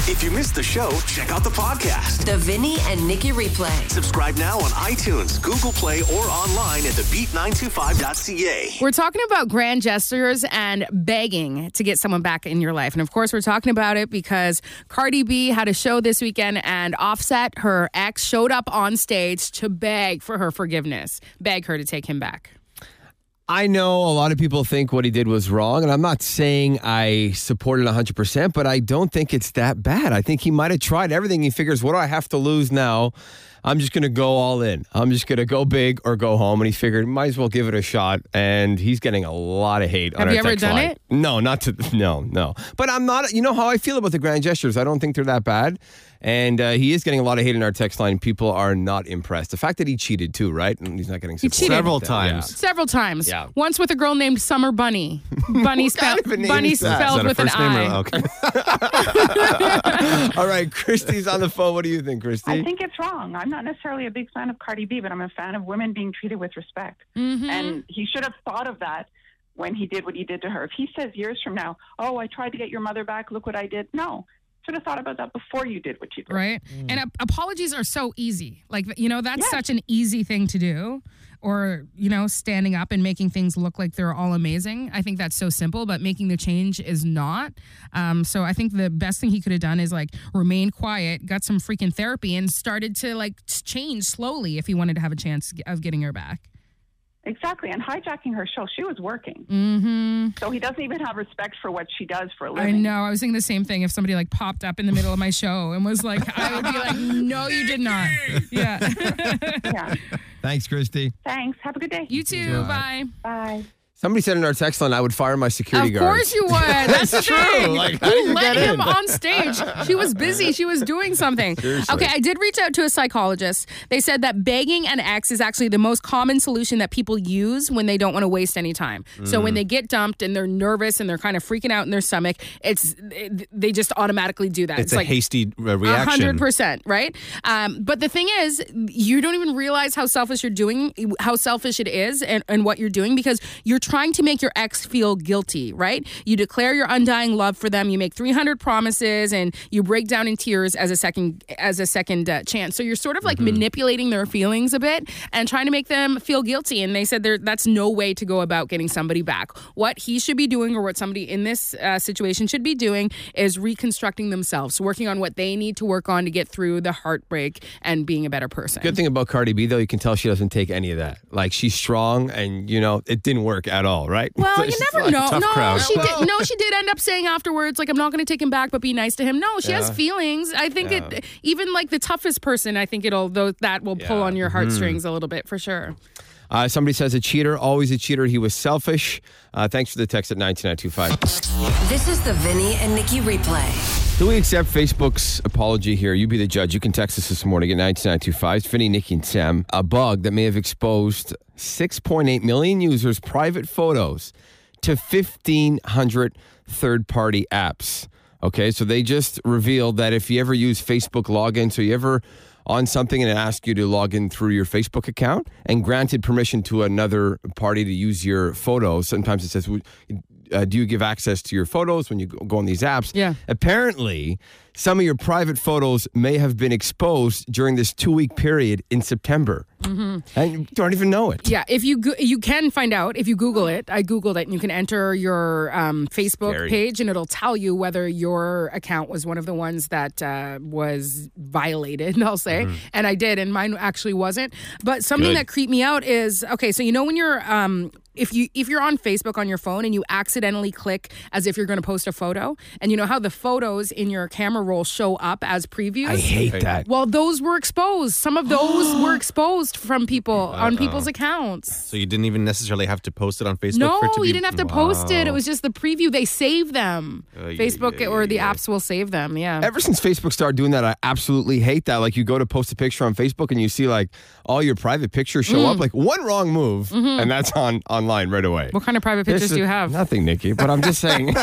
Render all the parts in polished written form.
If you missed the show, check out the podcast. The Vinny and Nikki Replay. Subscribe now on iTunes, Google Play, or online at thebeat925.ca. We're talking about grand gestures and begging to get someone back in your life. And of course, we're talking about it because Cardi B had a show this weekend and Offset, her ex, showed up on stage to beg for her forgiveness, beg her to take him back. I know a lot of people think what he did was wrong, and I'm not saying I support it 100%, but I don't think it's that bad. I think he might have tried everything. He figures, what do I have to lose now? I'm just going to go all in. I'm just going to go big or go home. And he figured, might as well give it a shot. And he's getting a lot of hate on our text line. Have you ever done it? No, no. But I'm not, you know how I feel about the grand gestures. I don't think they're that bad. And he is getting a lot of hate in our text line. People are not impressed. The fact that he cheated too, right? And he's not getting support. He cheated several times. Yeah. Several times. Yeah. Once with a girl named Summer Bunny. Bunny, spelled with an I. Okay. All right, Christy's on the phone. What do you think, Christy? I think it's wrong. I'm not necessarily a big fan of Cardi B, but I'm a fan of women being treated with respect. Mm-hmm. And he should have thought of that when he did what he did to her. If he says years from now, oh, I tried to get your mother back, look what I did. No. Should have thought about that before you did what you did. Right. And apologies are so easy. Like, that's Yes. such an easy thing to do. Or, standing up and making things look like they're all amazing. I think that's so simple, but making the change is not. So I think the best thing he could have done is remain quiet, got some freaking therapy, and started to change slowly if he wanted to have a chance of getting her back. Exactly. And hijacking her show, she was working. Mm-hmm. So he doesn't even have respect for what she does for a living. I know. I was thinking the same thing. If somebody popped up in the middle of my show and was like, I would be like, no, you did not. Yeah. Yeah. Thanks, Christy. Thanks. Have a good day. You too. Bye. Bye. Somebody said in our text line, I would fire my security Of guards. course you would. That's the true. thing. Like, how did you let get him in? on stage. She was busy. She was doing something. Seriously. Okay, I did reach out to a psychologist. They said that begging an ex is actually the most common solution that people use when they don't want to waste any time. So when they get dumped and they're nervous and they're kind of freaking out in their stomach, they just automatically do that. It's a hasty reaction. 100%, right? But the thing is, you don't even realize how selfish it is and what you're doing, because you're trying to make your ex feel guilty, right? You declare your undying love for them. You make 300 promises and you break down in tears as a second chance. So you're sort of manipulating their feelings a bit and trying to make them feel guilty. And they said that's no way to go about getting somebody back. What he should be doing, or what somebody in this situation should be doing, is reconstructing themselves, working on what they need to work on to get through the heartbreak and being a better person. Good thing about Cardi B, though, you can tell she doesn't take any of that. She's strong, and, it didn't work at all, right? Well, you never know. tough crowd. She did end up saying afterwards, I'm not going to take him back, but be nice to him. No, she has feelings. I think even the toughest person, I think that will pull on your heartstrings a little bit for sure. Somebody says a cheater, always a cheater. He was selfish. Thanks for the text at 92925. This is the Vinny and Nikki Replay. Do we accept Facebook's apology here? You be the judge. You can text us this morning at 92925. It's Vinny, Nikki, and Sam. A bug that may have exposed 6.8 million users' private photos to 1,500 third-party apps. Okay, so they just revealed that if you ever use Facebook login, so you ever on something and it asks you to log in through your Facebook account and granted permission to another party to use your photos, sometimes it says, do you give access to your photos when you go on these apps? Yeah. Apparently, some of your private photos may have been exposed during this 2-week period in September. Mm-hmm. And you don't even know it. Yeah, if you can find out if you Google it. I Googled it, and you can enter your Facebook page, and it'll tell you whether your account was one of the ones that was violated, I'll say. Mm-hmm. And I did, and mine actually wasn't. But something that creeped me out is, okay, so when you're... If you're on Facebook on your phone and you accidentally click as if you're going to post a photo, and you know how the photos in your camera roll show up as previews? I hate that. Well, those were exposed. Some of those were exposed from people on people's accounts. So you didn't even necessarily have to post it on Facebook? No, for it to be... you didn't have to post it. It was just the preview. They save them. Facebook or the apps will save them, yeah. Ever since Facebook started doing that, I absolutely hate that. You go to post a picture on Facebook and you see all your private pictures show up. One wrong move and that's online right away. What kind of private pictures do you have? Nothing, Nikki, but I'm just saying.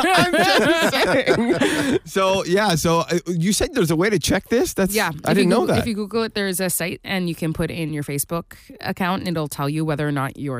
So you said there's a way to check this? I didn't know that. If you Google it, there's a site and you can put in your Facebook account and it'll tell you whether or not yours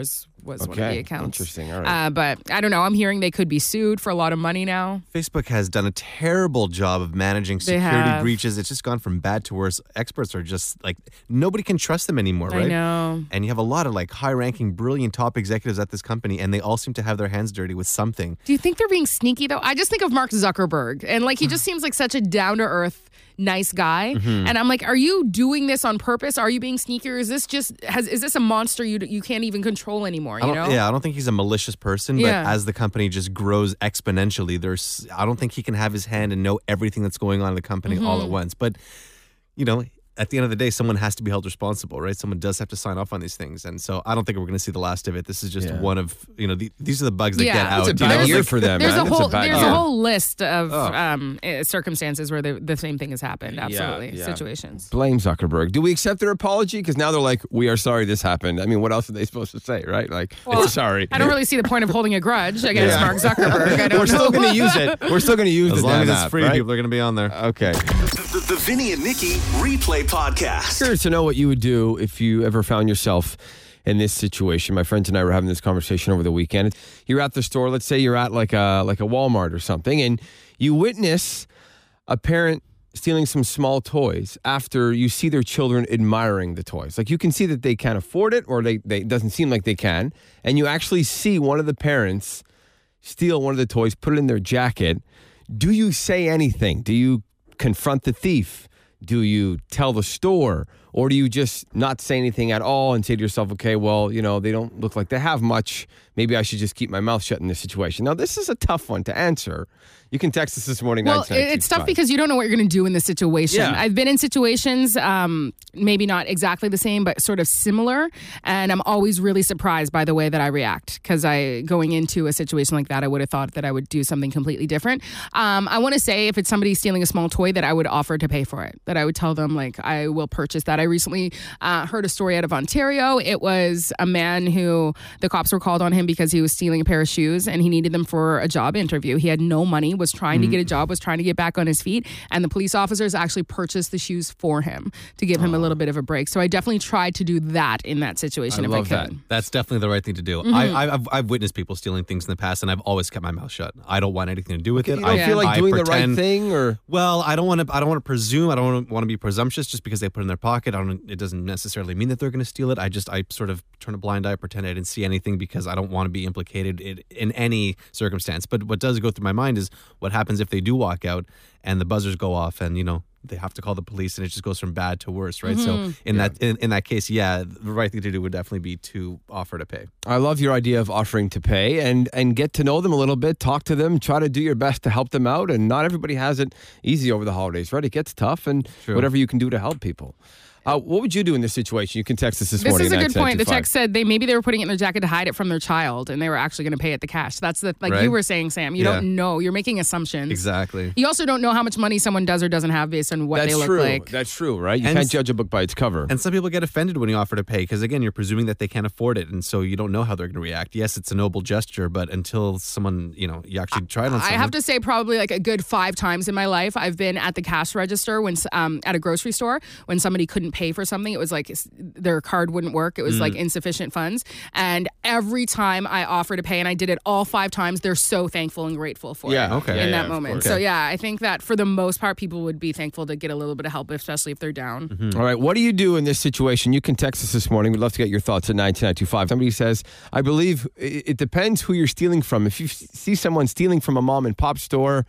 was one of Okay, the accounts. interesting. All right. But I don't know. I'm hearing they could be sued for a lot of money now. Facebook has done a terrible job of managing They security have. breaches. It's just gone from bad to worse. Experts are just like, nobody can trust them anymore, right? I know. And you have a lot of like high-ranking, brilliant top executives at this company, and they all seem to have their hands dirty with something. Do you think they're being sneaky though? I just think of Mark Zuckerberg, and like he just seems like such a down-to-earth, nice guy. And I'm like, are you doing this on purpose? Are you being sneaky, or is this is this a monster you can't even control anymore? You know? I don't think he's a malicious person, but Yeah. as the company just grows exponentially, I don't think he can have his hand and know everything that's going on in the company all at once. But, you know, at the end of the day, someone has to be held responsible, right? Someone does have to sign off on these things. And so I don't think we're going to see the last of it. This is just one of, these are the bugs that Yeah. get out. It's a you know? bad year Like, for them, There's man. a It's whole bad there's year. a whole list of circumstances where the same thing has happened. Absolutely, yeah. situations. Blame Zuckerberg. Do we accept their apology? Because now they're like, we are sorry this happened. I mean, what else are they supposed to say, right? Like, it's sorry. I don't really see the point of holding a grudge against Mark Zuckerberg. I don't We're know. still going to use it. We're still going to use as the long as damn it's app, free, right? people are going to be on there. Okay. The Vinny and Nikki Replay Podcast. Curious to know what you would do if you ever found yourself in this situation. My friends and I were having this conversation over the weekend. You're at the store. Let's say you're at like a Walmart or something, and you witness a parent stealing some small toys after you see their children admiring the toys. Like you can see that they can't afford it, or they it doesn't seem like they can, and you actually see one of the parents steal one of the toys, put it in their jacket. Do you say anything? Do you confront the thief? Do you tell the store? Or do you just not say anything at all and say to yourself, okay, well, you know, they don't look like they have much. Maybe I should just keep my mouth shut in this situation. Now, this is a tough one to answer. You can text us this morning. Well, it's tough because you don't know what you're going to do in this situation. Yeah. I've been in situations, maybe not exactly the same, but sort of similar. And I'm always really surprised by the way that I react, because going into a situation like that, I would have thought that I would do something completely different. I want to say if it's somebody stealing a small toy, that I would offer to pay for it, that I would tell them, like, I will purchase that. I recently heard a story out of Ontario. It was a man who the cops were called on him because he was stealing a pair of shoes and he needed them for a job interview. He had no money, was trying to get a job, was trying to get back on his feet, and the police officers actually purchased the shoes for him to give him a little bit of a break. So I definitely tried to do that in that situation if I could. That's definitely the right thing to do. I've witnessed people stealing things in the past, and I've always kept my mouth shut. I don't want anything to do with it. You don't feel like doing the right thing, or well, I don't want to presume. I don't want to be presumptuous just because they put it in their pocket. It doesn't necessarily mean that they're going to steal it. I sort of turn a blind eye, pretend I didn't see anything, because I don't want to be implicated in any circumstance. But what does go through my mind is what happens if they do walk out and the buzzers go off, and they have to call the police, and it just goes from bad to worse, right? So in that case, the right thing to do would definitely be to offer to pay. I love your idea of offering to pay and get to know them a little bit, talk to them, try to do your best to help them out. And not everybody has it easy over the holidays, right? It gets tough, and whatever you can do to help people. What would you do in this situation? You can text us this morning. This is a good point. The 975. text said maybe they were putting it in their jacket to hide it from their child, and they were actually going to pay it the cash. That's Right. you were saying, Sam. You don't know. You're making assumptions. Exactly. You also don't know how much money someone does or doesn't have based on what they look like. That's true, right? You And can't judge a book by its cover. And some people get offended when you offer to pay because, again, you're presuming that they can't afford it. And so you don't know how they're going to react. Yes, it's a noble gesture, but until someone, you actually try it on someone. I have to say probably like a good 5 times in my life, I've been at the cash register when at a grocery store when somebody couldn't pay for something. It was like their card wouldn't work. It was like insufficient funds. And every time I offer to pay, and I did it all 5 times, they're so thankful and grateful for it in that moment. course. So yeah, I think that for the most part, people would be thankful to get a little bit of help, especially if they're down. All right, what do you do in this situation? You can text us this morning. We'd love to get your thoughts at 92925. Somebody says, I believe it depends who you're stealing from. If you see someone stealing from a mom and pop store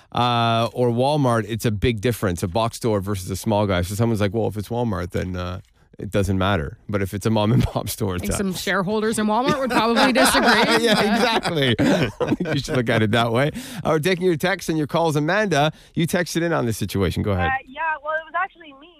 or Walmart, it's a big difference, a box store versus a small guy. So someone's like, well, if it's Walmart, then it doesn't matter. But if it's a mom and pop store, I it's think some shareholders in Walmart would probably disagree. yeah, exactly. I think you should look at it that way. We're taking your texts and your calls. Amanda, you texted in on this situation. Go ahead. Well, it was actually me.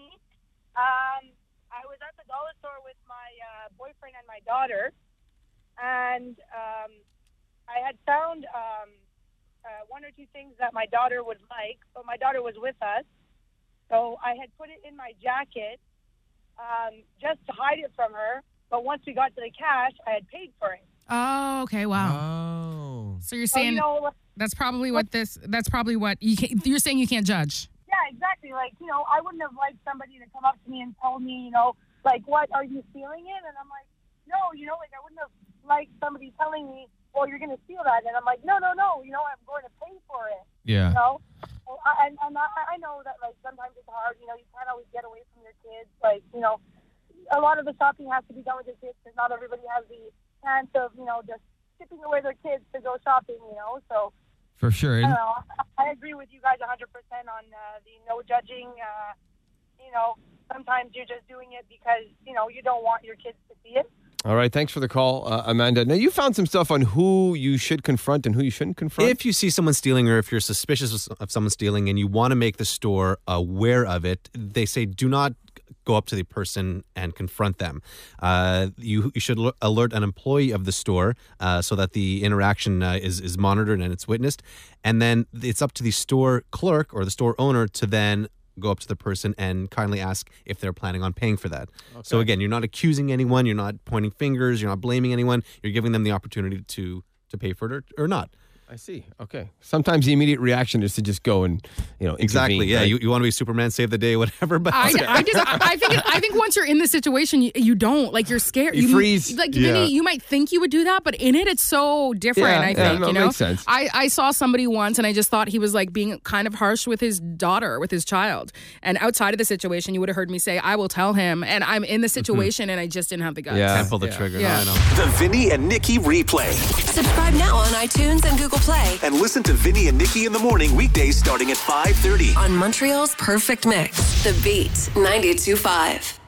I was at the dollar store with my boyfriend and my daughter, and I had found 1 or 2 things that my daughter would like, but my daughter was with us, so I had put it in my jacket just to hide it from her. But once we got to the cash, I had paid for it. Oh, okay, wow. Oh. So you're saying that's probably what you're saying you can't judge. Yeah, exactly. Like, I wouldn't have liked somebody to come up to me and tell me, like, what, are you stealing it? And I'm like, no, I wouldn't have like somebody telling me, well, you're going to steal that. And I'm like, no, I'm going to pay for it. Yeah. And I know that, like, sometimes it's hard. You can't always get away from your kids. Like, a lot of the shopping has to be done with your kids because not everybody has the chance of, just shipping away their kids to go shopping, So, for sure. I don't know. I agree with you guys 100% on the no judging. Sometimes you're just doing it because, you don't want your kids to see it. All right. Thanks for the call, Amanda. Now, you found some stuff on who you should confront and who you shouldn't confront. If you see someone stealing or if you're suspicious of someone stealing and you want to make the store aware of it, they say do not go up to the person and confront them. You should alert an employee of the store so that the interaction is monitored and it's witnessed. And then it's up to the store clerk or the store owner to then go up to the person and kindly ask if they're planning on paying for that. Okay. So again, you're not accusing anyone, you're not pointing fingers, you're not blaming anyone, you're giving them the opportunity to pay for it or not. I see. Okay. Sometimes the immediate reaction is to just go and, exactly. intervene, Yeah. right? You want to be Superman, save the day, whatever. But I think once you're in the situation, you don't, like, you're scared. You freeze. Like, Vinny, you might think you would do that, but in it, it's so different. I think, it makes sense. I saw somebody once, and I just thought he was like being kind of harsh with his daughter, with his child. And outside of the situation, you would have heard me say, "I will tell him." And I'm in the situation, and I just didn't have the guts. Yeah. Can't pull the trigger. Yeah. No, I know. The Vinny and Nikki Replay. Subscribe now on iTunes and Google Play. And listen to Vinny and Nikki in the morning weekdays starting at 5:30. On Montreal's Perfect Mix. The Beat 92.5.